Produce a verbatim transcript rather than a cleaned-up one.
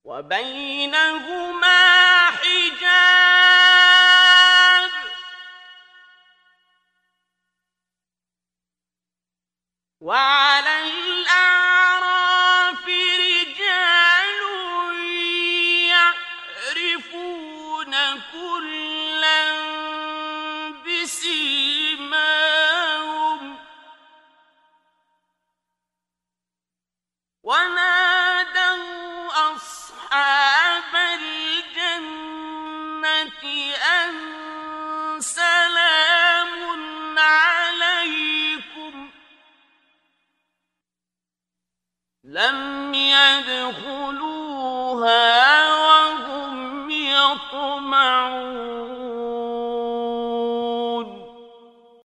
وبينهما حجاب وعلى الأعراف رجال يعرفون كلا بسيماهم ونادوا أصحاب الجنة أن سلام عليكم لم يدخلوها